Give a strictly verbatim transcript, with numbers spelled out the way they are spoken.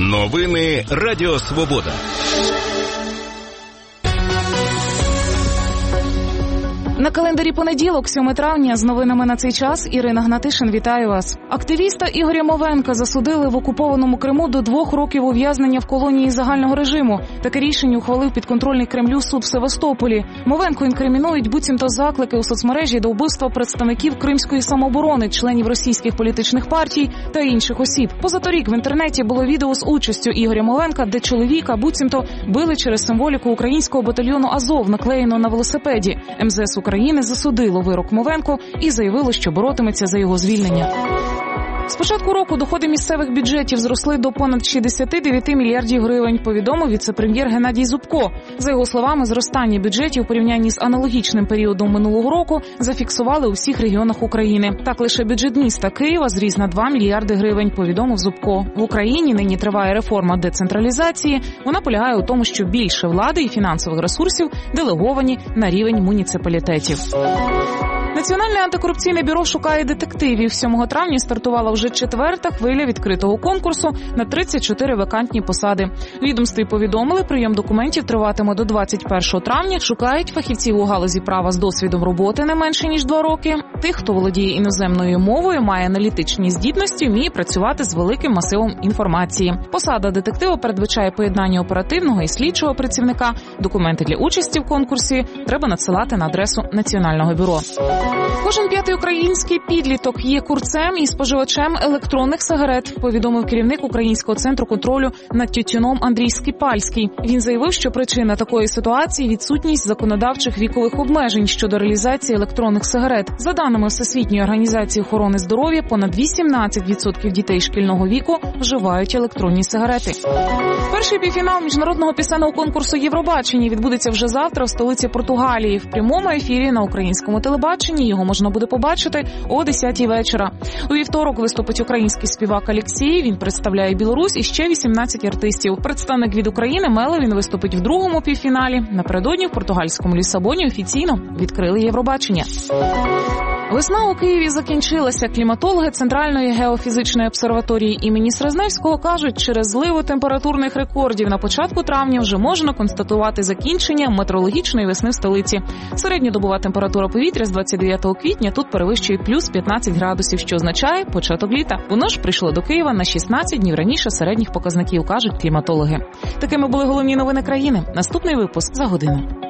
Новини Радіо Свобода. На календарі понеділок, сьоме травня, з новинами на цей час Ірина Гнатишин, вітаю вас. Активіста Ігоря Мовенка засудили в окупованому Криму до двох років ув'язнення в колонії загального режиму. Таке рішення ухвалив підконтрольний Кремлю суд в Севастополі. Мовенку інкримінують буцімто заклики у соцмережі до вбивства представників Кримської самооборони, членів російських політичних партій та інших осіб. Позаторік в інтернеті було відео з участю Ігоря Мовенка, де чоловіка буцімто били через символіку українського батальйону «Азов», наклеєно на велосипеді. ем зе ес України засудило вирок Мовенку і заявило, що боротиметься за його звільнення. З початку року доходи місцевих бюджетів зросли до понад шістдесят дев'ять мільярдів гривень, повідомив віце-прем'єр Геннадій Зубко. За його словами, зростання бюджетів у порівнянні з аналогічним періодом минулого року зафіксували у всіх регіонах України. Так, лише бюджет міста Києва зріс на два мільярди гривень, повідомив Зубко. В Україні нині триває реформа децентралізації. Вона полягає у тому, що більше влади і фінансових ресурсів делеговані на рівень муніципалітетів. Національне антикорупційне бюро шукає детективів. сьомого травня стартувала вже четверта хвиля відкритого конкурсу на тридцять чотири вакантні посади. У відомстві повідомили, прийом документів триватиме до двадцять першого травня. Шукають фахівців у галузі права з досвідом роботи не менше, ніж два роки. Тих, хто володіє іноземною мовою, має аналітичні здібності, вміє працювати з великим масивом інформації. Посада детектива передбачає поєднання оперативного і слідчого працівника. Документи для участі в конкурсі треба надсилати на адресу Національного бюро. Кожен п'ятий український підліток є курцем і споживачем електронних сигарет, повідомив керівник Українського центру контролю над тютюном Андрій Скипальський. Він заявив, що причина такої ситуації – відсутність законодавчих вікових обмежень щодо реалізації електронних сигарет. За даними Всесвітньої організації охорони здоров'я, понад вісімнадцять відсотків дітей шкільного віку вживають електронні сигарети. Перший півфінал міжнародного пісенного конкурсу «Євробачення» відбудеться вже завтра в столиці Португалії. В прямому ефірі на українському телебаченні його можна буде побачити о десятій вечора. У вівторок виступить український співак Алексій. Він представляє Білорусь і ще вісімнадцять артистів. Представник від України Меловін виступить в другому півфіналі. Напередодні в португальському Лісабоні офіційно відкрили Євробачення. Весна у Києві закінчилася. Кліматологи Центральної геофізичної обсерваторії імені Срезневського кажуть, через зливу температурних рекордів на початку травня вже можна констатувати закінчення метеорологічної весни в столиці. Середньодобова температура повітря з двадцять дев'ятого квітня тут перевищує плюс п'ятнадцять градусів, що означає початок літа. Воно ж прийшло до Києва на шістнадцять днів раніше середніх показників, кажуть кліматологи. Такими були головні новини країни. Наступний випуск за годину.